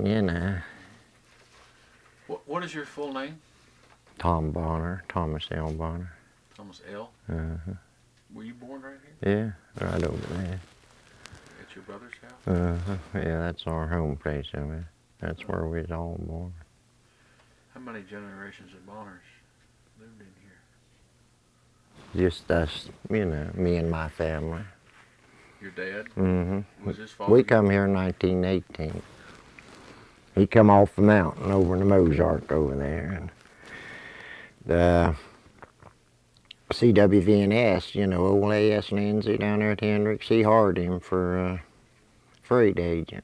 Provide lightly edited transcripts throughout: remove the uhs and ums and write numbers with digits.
you know. What is your full name? Tom Bonner, Thomas L. Bonner. Thomas L. Uh-huh. Were you born right here? Yeah, right over there. At your brother's house? Uh-huh. Yeah, that's our home place over there. That's where we was all born. How many generations of Bonners lived in Just us, you know, me and my family. here? Your dad? Mm-hmm. Was his father? We come here in 1918. He come off the mountain over in the Mozark over there. And the CWVNS, you know, old A.S. Lindsay down there at Hendricks, he hired him for a freight agent.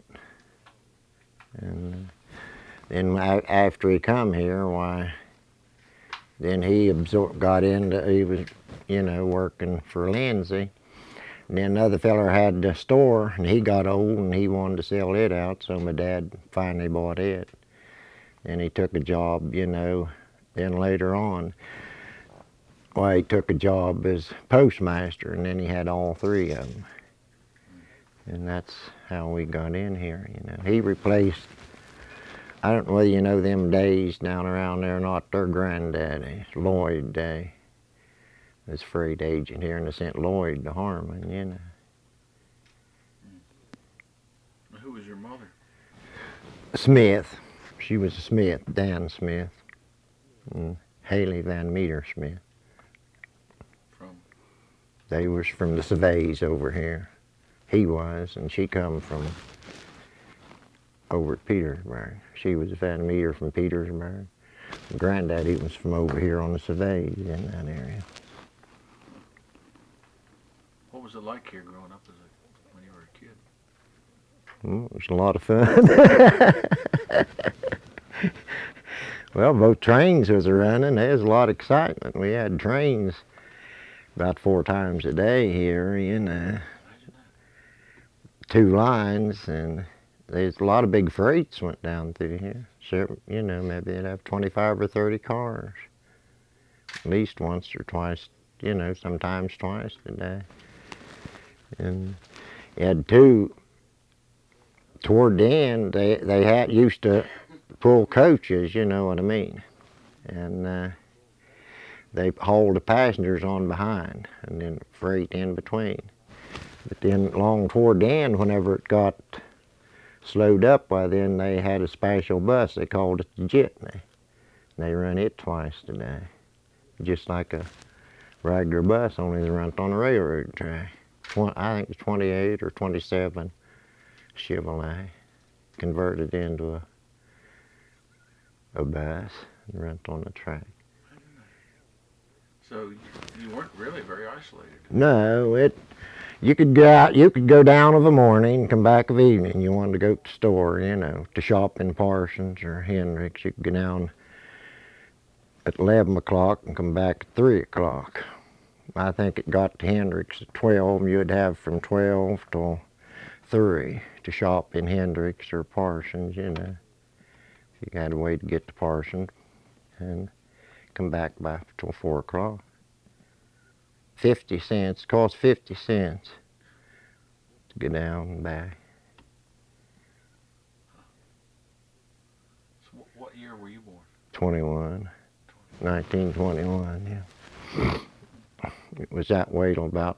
And then after he come here, why, then he got into, he was, you know, working for Lindsay. And then another feller had the store, and he got old, and he wanted to sell it out, so my dad finally bought it. And he took a job, you know, then later on, well, he took a job as postmaster, and then he had all three of them. And that's how we got in here, you know. He replaced, I don't know whether you know them days down around there or not, their granddaddy, Lloyd Day, was freight agent here, and they sent Lloyd to Harmon, you know. Who was your mother? Smith. She was a Smith, Dan Smith, and Haley Van Meter Smith. From? They was from the Surveys over here. He was, and she come from over at Petersburg. She was a Van Meter from Petersburg. Granddaddy was from over here on the Surveys in that area. What was it like here growing up when you were a kid? Well, it was a lot of fun. Well, both trains was running. There was a lot of excitement. We had trains about 4 times a day here, you know. 2 lines, and there's a lot of big freights went down through here. Sure, you know, maybe they'd have 25 or 30 cars. At least once or twice, you know, sometimes twice a day. And you had 2, toward the end, they had used to pull coaches, you know what I mean. And they hauled the passengers on behind, and then freight in between. But then along toward the end, whenever it got slowed up, well, then they had a special bus. They called it the Jitney. They run it twice a day, just like a regular bus, only they run it on a railroad track. I think it's 28 or 27 Chevrolet converted into a bus and run it on the track. So you weren't really very isolated. No, you could go out, you could go down of a morning and come back of evening. You wanted to go to the store, you know, to shop in Parsons or Hendricks. You could go down at 11 o'clock and come back at 3 o'clock. I think it got to Hendricks at 12. You'd have from 12 till 3 to shop in Hendricks or Parsons, you know. You had a way to get to Parsons and come back by till 4 o'clock. 50 cents, cost 50 cents to go down and back. So what year were you born? 21, 1921, yeah. It was that way till about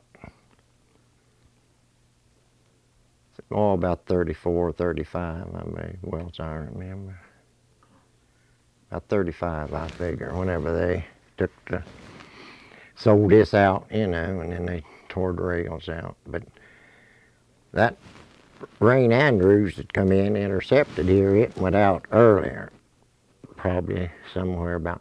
34, 35, well as I remember. About 35, I figure, whenever they sold this out, you know, and then they tore the rails out. But that Rain Andrews that come in, intercepted here, it went out earlier, probably somewhere about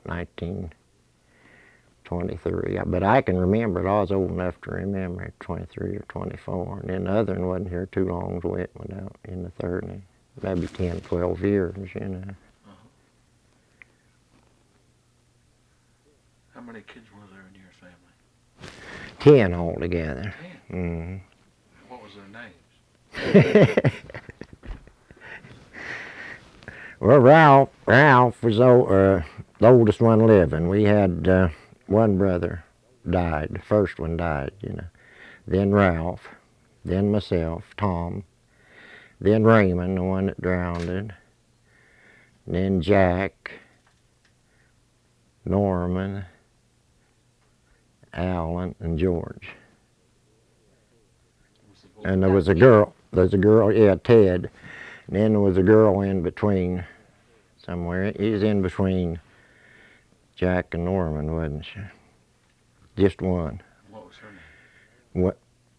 1923. But I can remember it. I was old enough to remember it, 23 or 24. And then the other one wasn't here too long, so it went out in the 30s. Maybe 10, 12 years, you know. How many kids were there in your family? 10 altogether. 10? Mm-hmm. What was their names? Well, Ralph was the oldest one living. We had one brother died. The first one died, you know. Then Ralph, then myself, Tom, then Raymond, the one that drowned, and then Jack, Norman, Alan, and George. Was the boy- And there was a girl. There's a girl, yeah, Ted. And then there was a girl in between somewhere. He was in between Jack and Norman, wasn't she? Just one. What was her name?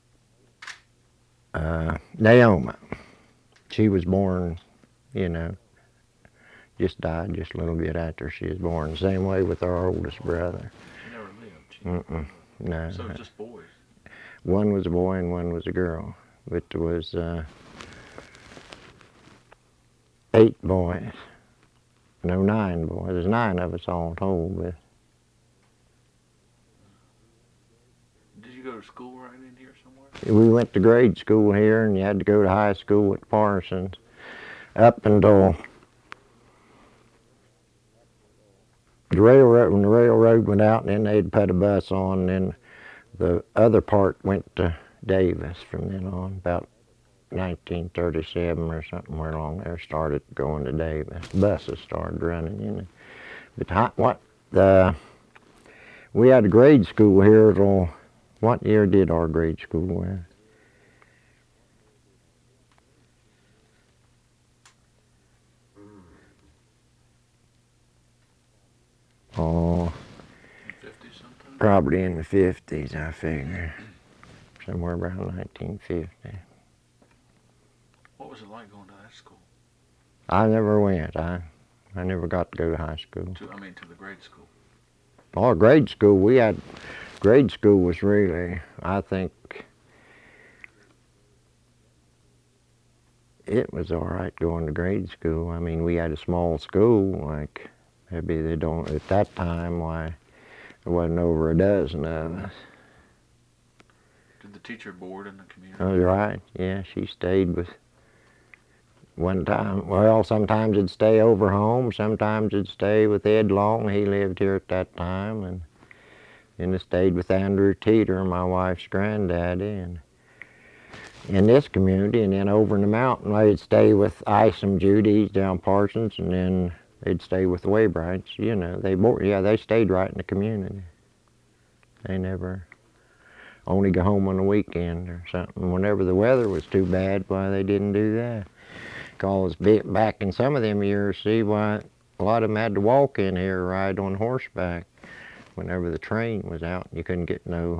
Naoma. She was born, you know, just died just a little bit after she was born. Same way with our oldest brother. She never lived. She never Mm-mm. No. So it was just boys. One was a boy and one was a girl. But there was 8 boys. No, 9 boys. There's 9 of us all told, but Did you go to school right in here somewhere? we went to grade school here, and you had to go to high school at Parsons up until the railroad. When the railroad went out, and then they'd put a bus on, and then the other part went to Davis from then on. About 1937 or somewhere along there, started going to Davis. Buses started running, you know. But we had a grade school here till, what year did our grade school end? Oh, 50 sometime? probably in the 50s, I figure. Somewhere around 1950. What was it like going to that school? I never went. I never got to go to high school. To the grade school. Our grade school, grade school was really, I think, it was all right going to grade school. I mean, we had a small school, like, maybe they don't, at that time, why, there wasn't over a dozen of us. Did the teacher board in the community? Oh, right, yeah, she stayed with, one time, well, sometimes it'd stay over home, sometimes it'd stay with Ed Long, he lived here at that time, and then it stayed with Andrew Teeter, my wife's granddaddy, and in this community, and then over in the mountain, they'd stay with Isom Judy's down Parsons, and then they'd stay with the Waybrights, you know, they stayed right in the community. They never only go home on the weekend or something. Whenever the weather was too bad, why, they didn't do that. Because back in some of them years, see, why, a lot of them had to walk in here, ride on horseback. Whenever the train was out, you couldn't get no,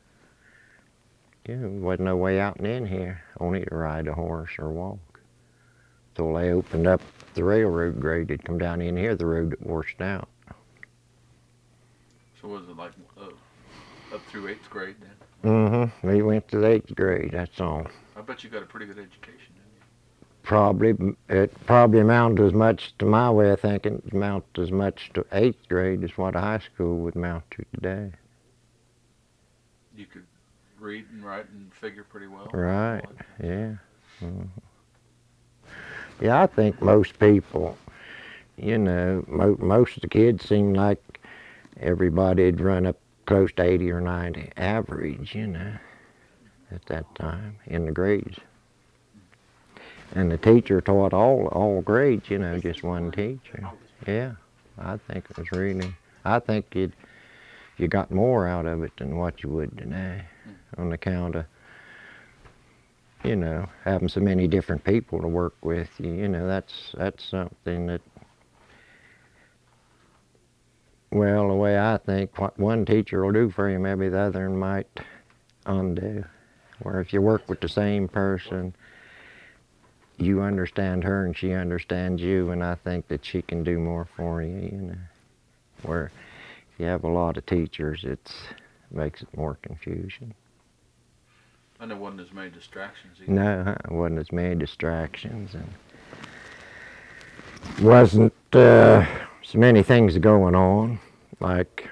wasn't no way out and in here, only to ride a horse or walk. Till they opened up the railroad grade, it'd come down in here, the road that washed out. So was it like up through 8th grade then? Mm-hmm, we went to the 8th grade, that's all. I bet you got a pretty good education, didn't you? It probably amounted as much, to my way of thinking, amounted as much to 8th grade as what a high school would amount to today. You could read and write and figure pretty well. Right, yeah. Mhm. Yeah, I think most people, you know, most of the kids seem like everybody'd run up close to 80 or 90 average, you know, at that time in the grades. And the teacher taught all grades, you know, just one teacher. Yeah, I think it was really, I think you got more out of it than what you would today on account of, you know, having so many different people to work with you. You know, that's something that, well, the way I think, what one teacher will do for you, maybe the other might undo. Where if you work with the same person, you understand her and she understands you, and I think that she can do more for you, you know. Where if you have a lot of teachers, it makes it more confusion. And there wasn't as many distractions either. No, it wasn't as many distractions, and wasn't so many things going on, like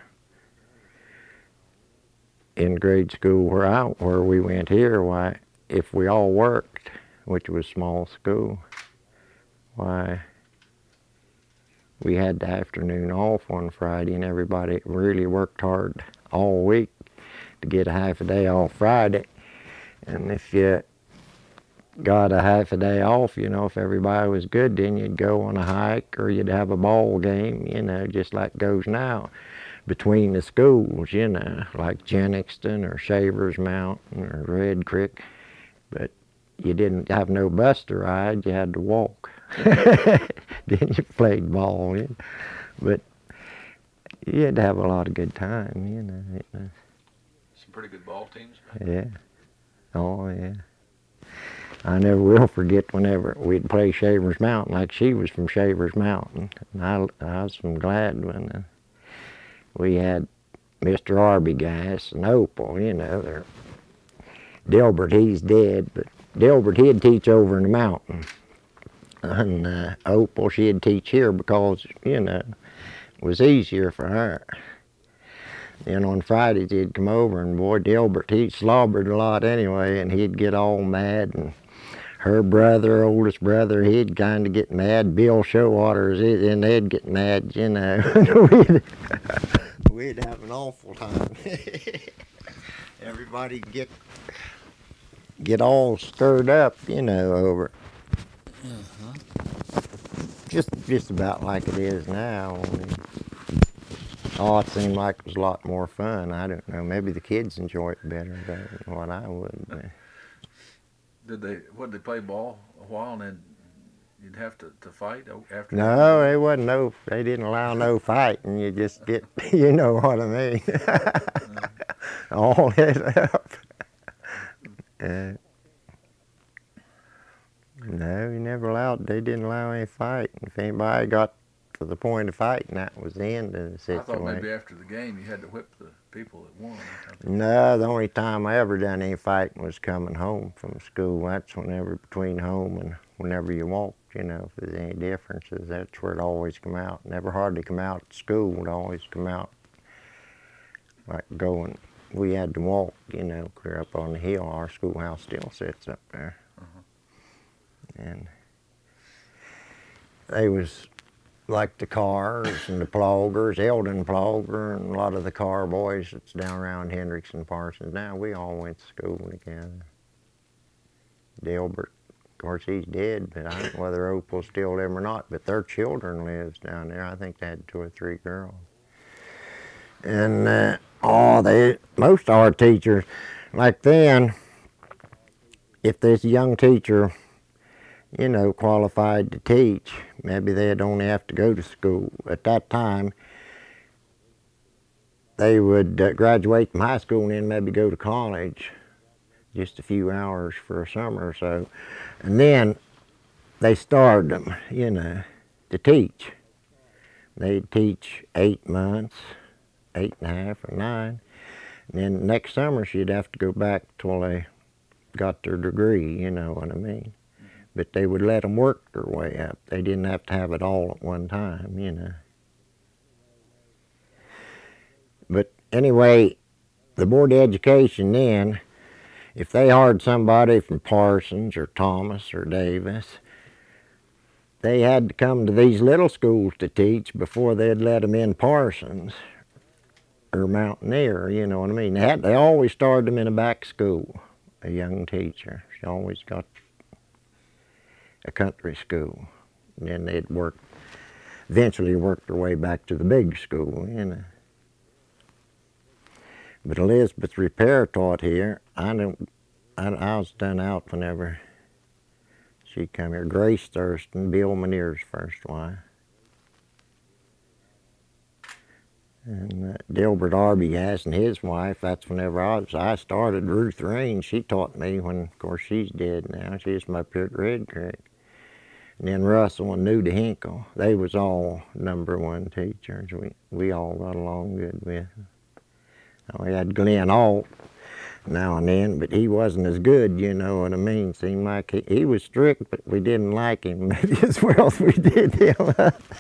in grade school where we went here. Why, if we all worked, which was small school, why, we had the afternoon off on Friday, and everybody really worked hard all week to get a half a day off Friday. And if you got a half a day off, you know, if everybody was good, then you'd go on a hike or you'd have a ball game, you know, just like goes now between the schools, you know, like Jenningston or Shavers Mountain or Red Creek. But you didn't have no bus to ride, you had to walk. Then you played ball, you know. But you had to have a lot of good time, you know. Some pretty good ball teams. Yeah. Oh, yeah. I never will forget whenever we'd play Shavers Mountain, like she was from Shavers Mountain. And I was from Gladwin. We had Mr. Arbogast and Opal, you know. Dilbert, he's dead, but Dilbert, he'd teach over in the mountain. And Opal, she'd teach here because, you know, it was easier for her. Then on Fridays, he'd come over, and boy, Dilbert, he slobbered a lot anyway, and he'd get all mad. And her brother, oldest brother, he'd kind of get mad. Bill Showalter, and they'd get mad, you know. We'd have an awful time. Everybody get all stirred up, you know, over it. Just about like it is now. I mean, it seemed like it was a lot more fun. I don't know. Maybe the kids enjoy it better than what I would. Would they play ball a while and then you'd have to fight after? No, they didn't allow no fighting. You just get, you know what I mean. All it up. No, they didn't allow any fight. If anybody got to the point of fighting, that was the end of the situation. I thought maybe after the game you had to whip the people that won. No, the only time I ever done any fighting was coming home from school. That's whenever between home and whenever you walked, you know, if there's any differences, that's where it always come out. Never hardly come out at school. It always come out like going. We had to walk, you know, clear up on the hill. Our schoolhouse still sits up there. And they was like the Cars and the Ploggers, Eldon Plogger, and a lot of the Car boys that's down around Hendrickson, Parsons. Now we all went to school together. Dilbert, of course, he's dead, but I don't know whether Opal's still living or not. But their children lives down there. I think they had 2 or 3 girls. And most of our teachers, like then, if there's a young teacher, you know, qualified to teach, maybe they'd only have to go to school. At that time, they would graduate from high school and then maybe go to college, just a few hours for a summer or so. And then they started them, you know, to teach. They'd teach 8 months, 8.5 or 9. And then next summer, she'd have to go back till they got their degree, you know what I mean. But they would let them work their way up. They didn't have to have it all at one time, you know. But anyway, the Board of Education then, if they hired somebody from Parsons or Thomas or Davis, they had to come to these little schools to teach before they'd let them in Parsons or Mountaineer, you know what I mean. They always started them in a back school, a young teacher. She always got a country school. And then they'd eventually work their way back to the big school, you know. But Elizabeth Repair taught here. I was done out whenever she come here. Grace Thurston, Bill Manier's first wife. And Dilbert Arbogast and his wife, that's whenever I started. Ruth Rain, she taught me when, of course, she's dead now. She's from up here at Red Creek. And then Russell and Nuda Hinkle, they was all #1 teachers. We all got along good with them. We had Glenn Alt now and then, but he wasn't as good, you know what I mean. Seemed like he was strict, but we didn't like him maybe as well as we did him.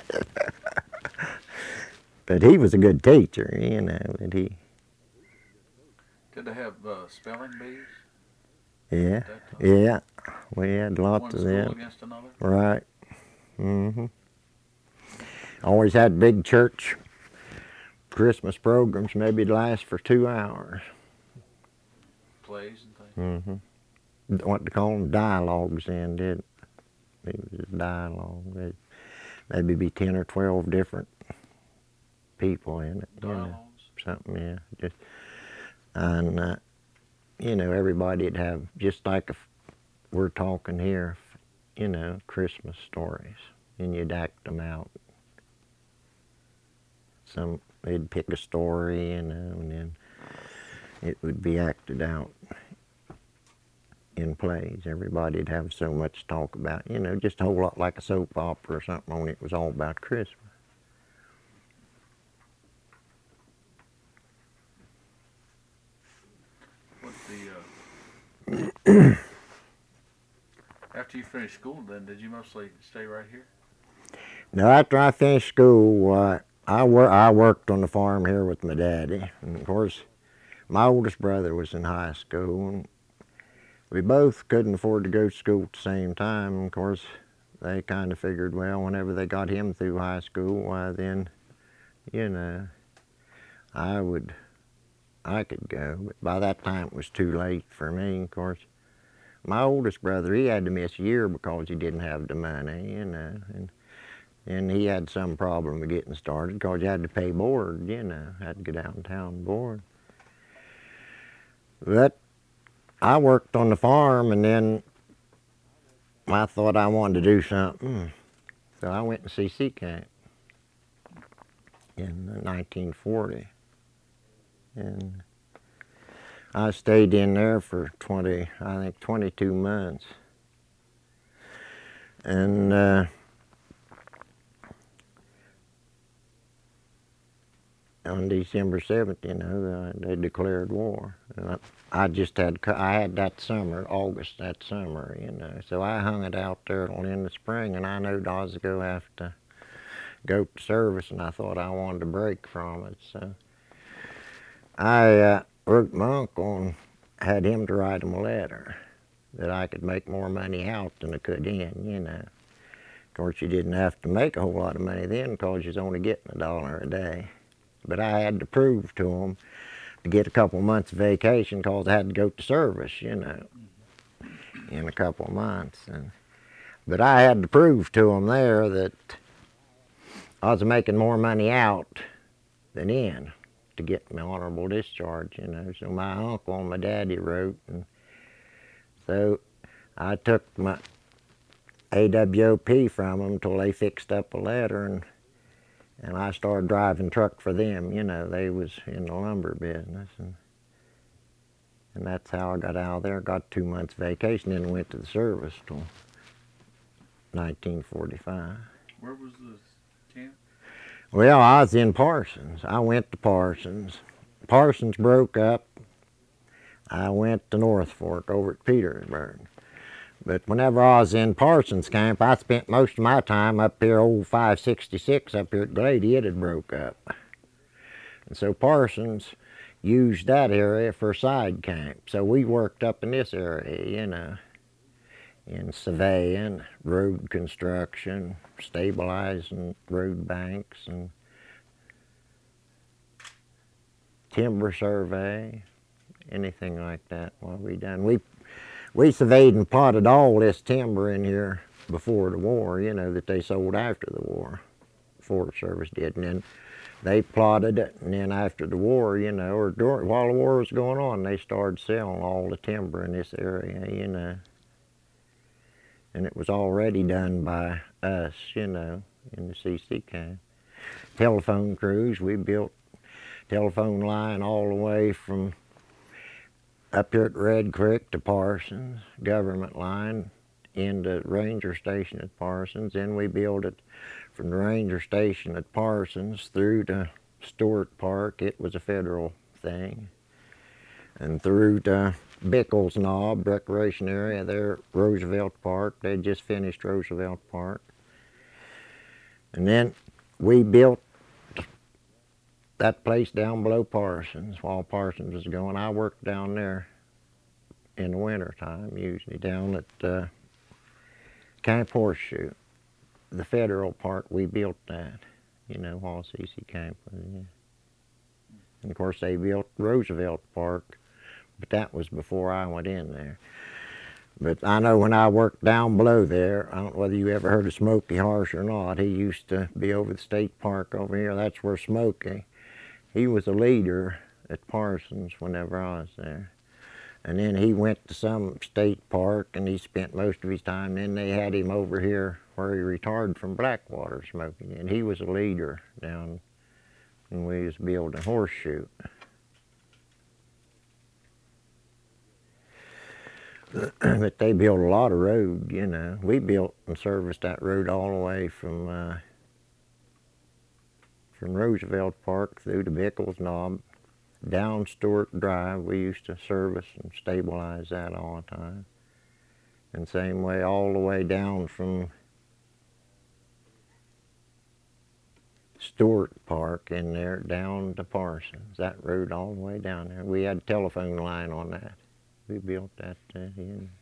But he was a good teacher, you know. But Did they have spelling bees? Yeah, yeah. We had lots of them. One school against another? Right. Mm-hmm. Always had big church Christmas programs, maybe it'd last for 2 hours. Plays and things? Mm-hmm. what they call them, dialogues in, did it was just dialogue. Maybe be 10 or 12 different people in it. Dialogues. Something, yeah. Just, and, everybody'd have, just like if we're talking here, Christmas stories, and you'd act them out. They'd pick a story, and then it would be acted out in plays. Everybody'd have so much to talk about, just a whole lot like a soap opera or something, only it was all about Christmas. What the after you finished school, then did you mostly stay right here? Now, after I finished school, I worked on the farm here with my daddy, and of course, my oldest brother was in high school, and we both couldn't afford to go to school at the same time. Of course, they kind of figured, well, whenever they got him through high school, why then, I could go. But by that time, it was too late for me. Of course, my oldest brother, he had to miss a year because he didn't have the money, and he had some problem with getting started because you had to pay board, had to go downtown and board. But I worked on the farm, and then I thought I wanted to do something. So I went to CC camp in 1940. And I stayed in there for 22 months. And on December 7th, they declared war. And I had that summer, August that summer, So I hung it out there till in the spring, and I knew I was going to have to go to service, and I thought I wanted to break from it. So I wrote my uncle and had him to write him a letter that I could make more money out than I could in, Of course, you didn't have to make a whole lot of money then because you was only getting $1 a day. But I had to prove to them to get a couple months vacation because I had to go to service, in a couple of months. But I had to prove to them there that I was making more money out than in to get my honorable discharge, So my uncle and my daddy wrote, and so I took my AWOP from them until they fixed up a letter, and I started driving truck for them. They was in the lumber business, and that's how I got out of there. Got 2 months vacation, then went to the service till 1945. Where was the camp? Well, I was in Parsons. I went to Parsons. Parsons broke up. I went to North Fork over at Petersburg. But whenever I was in Parsons camp, I spent most of my time up here, old 566 up here at Grady. It had broke up. And so Parsons used that area for a side camp. So we worked up in this area, in surveying, road construction, stabilizing road banks, and timber survey, anything like that. What we done. We surveyed and plotted all this timber in here before the war, that they sold after the war. Forest Service did, and then they plotted it, and then after the war, or while the war was going on, they started selling all the timber in this area, And it was already done by us, in the CC camp. Telephone crews, we built telephone line all the way from up here at Red Creek to Parsons, government line, into Ranger Station at Parsons. Then we built it from the Ranger Station at Parsons through to Stewart Park. It was a federal thing. And through to Bickles Knob Recreation Area there, Roosevelt Park. They just finished Roosevelt Park. And then we built that place down below Parsons while Parsons was going. I worked down there in the winter time, usually down at Camp Horseshoe. The federal part, we built that, while CC Camp was in. And of course they built Roosevelt Park, but that was before I went in there. But I know when I worked down below there, I don't know whether you ever heard of Smokey Harsh or not. He used to be over the state park over here. That's where Smokey, he was a leader at Parsons whenever I was there. And then he went to some state park and he spent most of his time. Then they had him over here where he retired from Blackwater smoking. And he was a leader down when we was building Horseshoe. But they built a lot of road, you know. We built and serviced that road all the way from Roosevelt Park through to Bickles Knob, down Stewart Drive. We used to service and stabilize that all the time. And same way all the way down from Stewart Park in there down to Parsons. That road all the way down there. We had a telephone line on that. We built that in.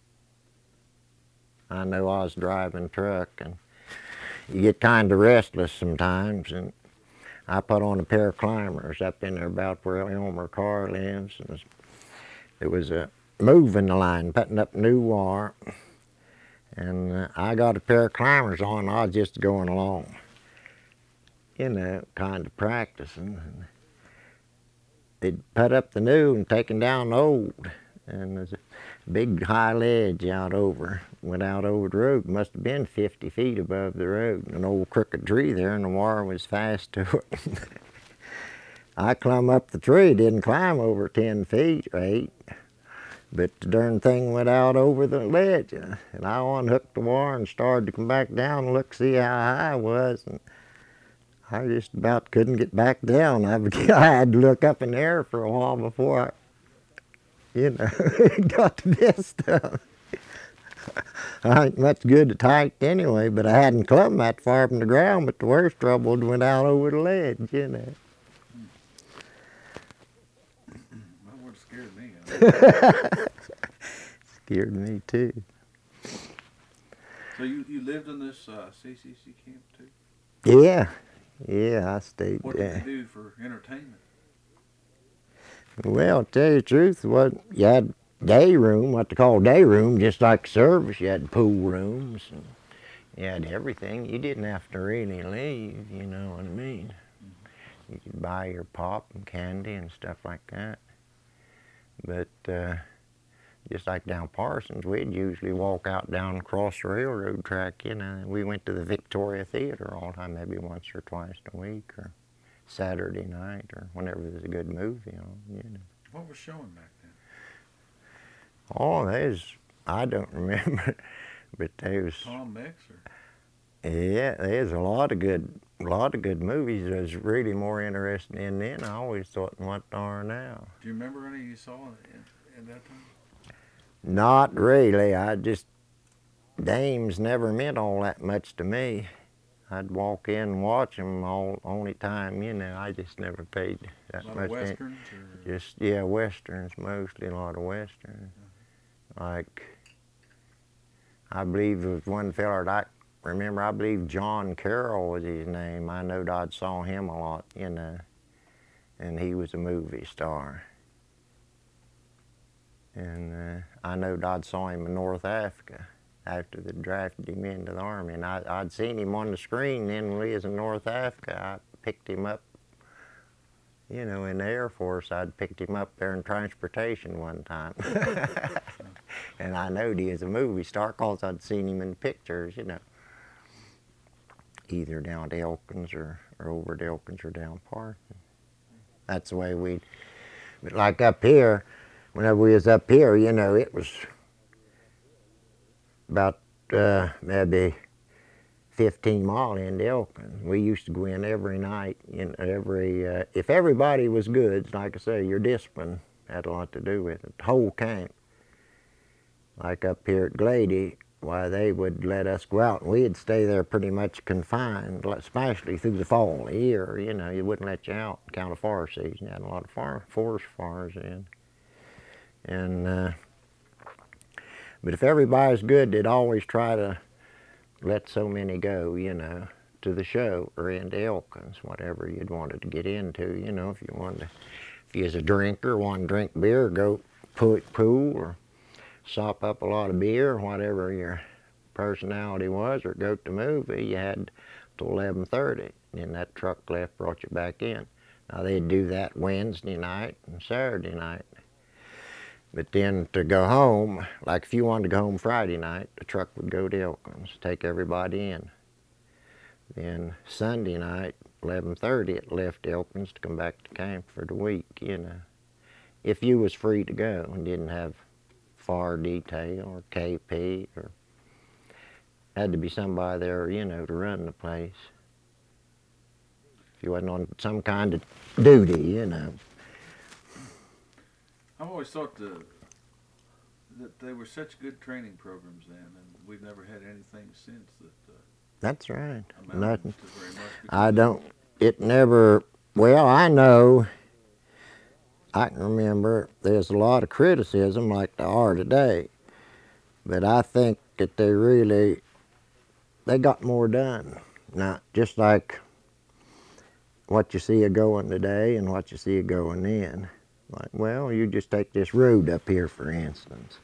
I know I was driving truck and you get kind of restless sometimes, and I put on a pair of climbers up in there about where Elmer Carr lives. And it was a moving the line, putting up new wire, and I got a pair of climbers on. I was just going along, you know, kind of practicing. And they'd put up the new and taken down the old. And there's a big high ledge went out over the road. Must have been 50 feet above the road. An old crooked tree there, and the wire was fast to it. I climbed up the tree, didn't climb over 10 feet or 8, but the darn thing went out over the ledge. And I unhooked the wire and started to come back down and look, see how high I was. And I just about couldn't get back down. I had to look up in the air for a while before I, you know, got to this stuff. I ain't much good at height anyway, but I hadn't climbed that far from the ground, but the worst trouble went out over the ledge, you know. That would have scared me. Scared me too. So you lived in this CCC camp too? Yeah, I stayed What there. did you do for entertainment? Well, to tell you the truth, you had day room, what they call day room, just like service. You had pool rooms, and you had everything. You didn't have to really leave, you know what I mean? You could buy your pop and candy and stuff like that. But just like down Parsons, we'd usually walk out down across the railroad track, you know. We went to the Victoria Theater all the time, maybe once or twice a week, or Saturday night, or whenever there's a good movie on, you know. What was showing back then? Oh, I don't remember, but there was. Tom Mix or? Yeah, there's a lot of good movies. There's really more interesting in then. I always thought than what there are now. Do you remember any you saw at that time? Not really. Dames never meant all that much to me. I'd walk in and watch them only time, you know. I just never paid that much. A lot of westerns or? Westerns mostly, a lot of westerns. Like, I believe there was one fella that I remember, I believe John Carroll was his name. I know I'd saw him a lot, you know, and he was a movie star. And I know I'd saw him in North Africa after they drafted him into the Army. And I'd seen him on the screen then when he was in North Africa. I picked him up, you know, in the Air Force. I'd picked him up there in transportation one time. And I knowed he was a movie star because I'd seen him in pictures, you know, either down at Elkins or over at Elkins or down Parsons. That's the way but like up here, whenever we was up here, you know, it was about maybe 15 mile into Elkins. We used to go in every night. If everybody was good, like I say, your discipline had a lot to do with it. The whole camp. Like up here at Glady, why they would let us go out and we'd stay there pretty much confined, especially through the fall year. You know, you wouldn't let you out count of fire season. You had a lot of forest fires in. And but if everybody's good, they'd always try to let so many go, you know, to the show or into Elkins, whatever you'd wanted to get into, you know, if you was a drinker, wanted to drink beer, go pool, or sop up a lot of beer, whatever your personality was, or go to the movie, you had till 11:30. Then that truck left, brought you back in. Now they'd do that Wednesday night and Saturday night. But then to go home, like if you wanted to go home Friday night, the truck would go to Elkins, take everybody in. Then Sunday night, 11:30, it left Elkins to come back to camp for the week, you know. If you was free to go and didn't have FAR detail or KP, or had to be somebody there, you know, to run the place. If you wasn't on some kind of duty, you know. I've always thought that they were such good training programs then, and we've never had anything since that That's right. amounted Nothing. to very much. I don't, it never, well, I know, I can remember there's a lot of criticism like there are today, but I think that they got more done. Now, just like what you see going today and what you see going then. Like, well, you just take this road up here, for instance.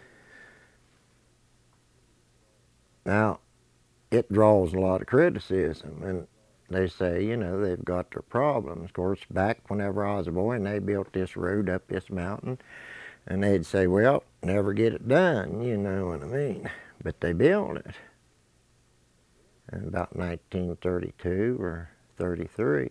Now, it draws a lot of criticism, and they say, you know, they've got their problems. Of course, back whenever I was a boy and they built this road up this mountain, and they'd say, well, never get it done, you know what I mean. But they built it in about 1932 or 33.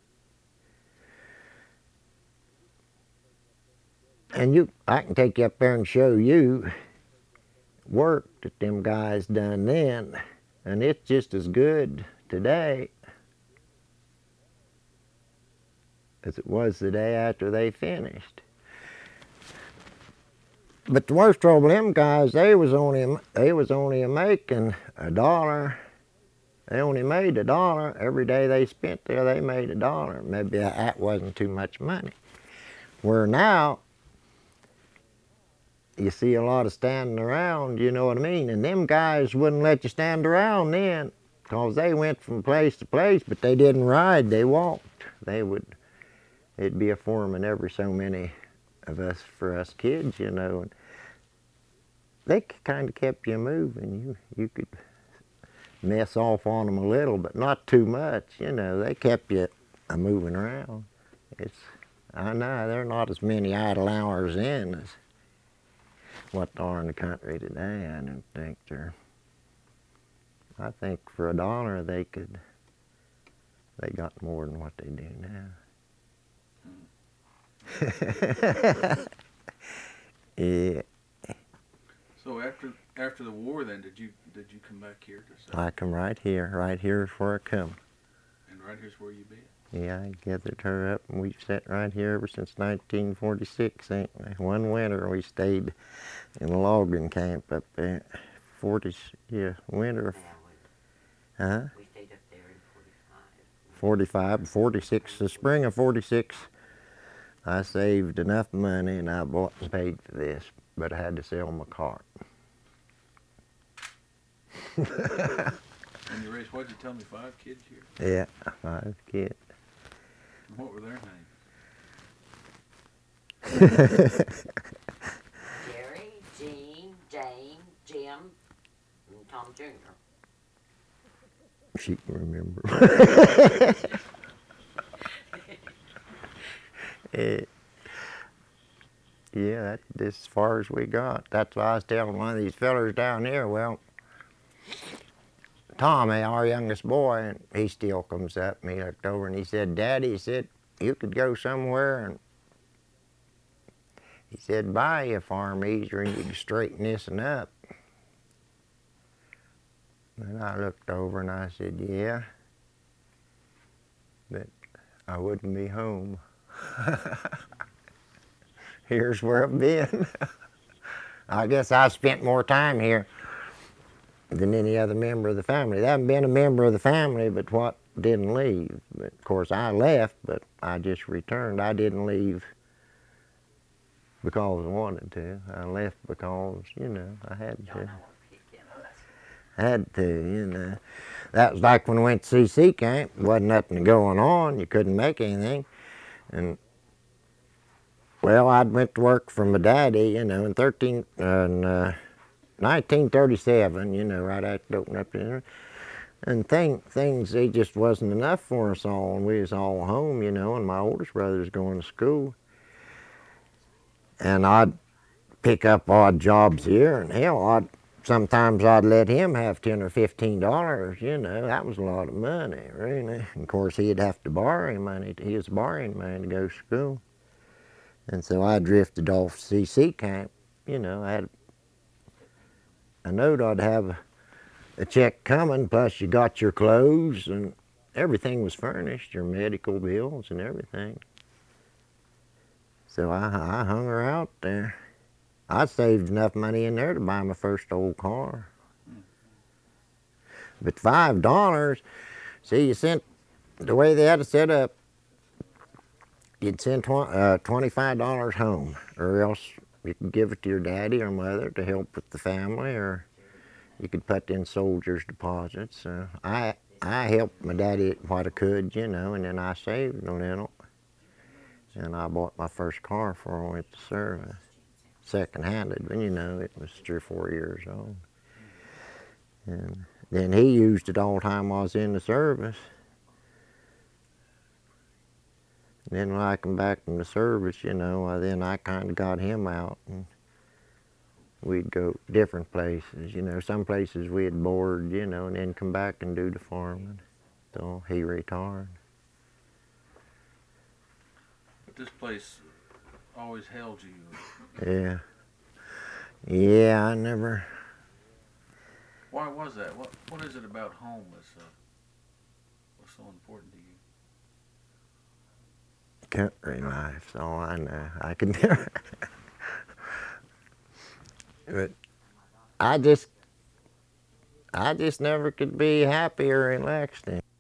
And I can take you up there and show you work that them guys done then, and it's just as good today as it was the day after they finished. But the worst trouble, them guys, they was only making $1. They only made $1 every day they spent there. They made $1. Maybe that wasn't too much money. Where now, you see a lot of standing around, you know what I mean? And them guys wouldn't let you stand around then, because they went from place to place, but they didn't ride, they walked. It'd be a foreman every so many of us, for us kids, you know. And they kind of kept you moving. You could mess off on them a little, but not too much, you know. They kept you moving around. I know, there are not as many idle hours in as what there are in the country today. I don't think I think for $1 they got more than what they do now. Yeah. So after the war, then did you come back here to? I come right here. Right here is where I come. And right here's where you been. Yeah, I gathered her up, and we've sat right here ever since 1946, ain't we? One winter we stayed in a logging camp up there. Winter. Huh? We stayed up there in 45. 45, 46, the spring of 46, I saved enough money and I bought and paid for this, but I had to sell my cart. And you raised, what'd you tell me, 5 kids here? Yeah, 5 kids. And what were their names? Jerry, Jean, Jane, Jim, and Tom Jr. She can remember. Yeah, that's as far as we got. That's why I was telling one of these fellers down there, well, Tommy, our youngest boy, and he still comes up and he looked over and he said, Daddy, he said, you could go somewhere and he said, buy you a farm easier and you could straighten this one up. And I looked over and I said, yeah, but I wouldn't be home. Here's where I've been. I guess I spent more time here than any other member of the family. There haven't been a member of the family but what didn't leave. But of course I left, but I just returned. I didn't leave because I wanted to. I left because, you know, I had to. Had to, you know. That was like when we went to CC camp. There wasn't nothing going on. You couldn't make anything. And Well, I went to work for my daddy, you know, in 1937, you know, right after opening up there. And things, they just wasn't enough for us all, and we was all home, you know, and my oldest brother was going to school. And I'd pick up odd jobs here, and hell, sometimes I'd let him have $10 or $15, you know, that was a lot of money, really. And of course, he'd have to borrow money, he was borrowing money to go to school. And so I drifted off CC camp, you know, I knowed I'd have a check coming, plus you got your clothes and everything was furnished, your medical bills and everything. So I hung her out there. I saved enough money in there to buy my first old car. But $5, see, you sent, the way they had it set up, you'd send $25 home, or else you could give it to your daddy or mother to help with the family, or you could put in soldiers' deposits. So I helped my daddy what I could, you know, and then I saved a little. And I bought my first car before I went to service. Second-handed, but you know, it was 3 or 4 years old. And then he used it all the time I was in the service. And then when I come back from the service, you know, then I kind of got him out, and we'd go different places. You know, some places we'd board, you know, and then come back and do the farming till he retired. But this place always held you. Yeah. Yeah, I never. Why was that? What is it about home that's what's so important to you? Country life's all I know. I could never. But I just never could be happier in Lexington.